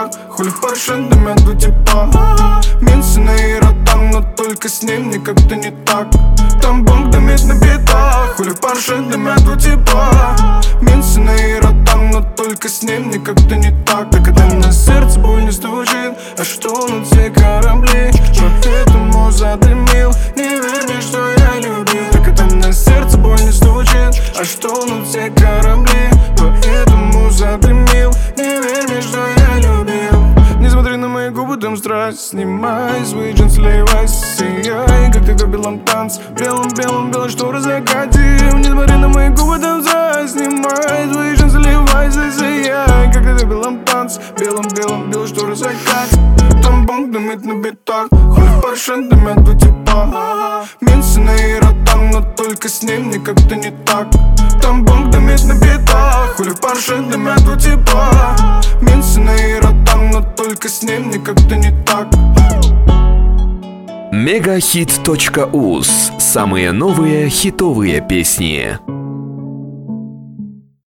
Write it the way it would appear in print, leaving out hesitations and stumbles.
так. Хули в Порше дымят у типа. Минсы на Иротан, но только с ним мне как-то не так. Там бомб дымит на битах. Хули в Порше дымят у типа. Минсы на Иротан, но только с ним мне как-то не так. Так это на сердце боль не стучит, а что на все корабли. Поэтому задымил, не верь мне, что я любил. Так это на сердце боль не стучит, а что на все корабли. Поэтому задымил, не верь мне, что я любил. Не смотри на мои губы, там страсть. Снимай свои джинсы, сливайся, сияй, как ты в белом танце. Белым, белые шторы закатим. Не смотри на мои губы, там страсть. Снимай свои джинсы, сливайся, сияй, как ты в белом танце. Белым, белые шторы закатим. Там бомб дымит на битах. Хули в Порше дымят у типа. Минсы на Иротан, но только с ним мне как-то не так. Там бомб дымит на битах. Хули в Порше дымят у типа. Минсы на Иротан, но только с ним мне как-то не так. Мегахит.уз. Самые новые хитовые песни.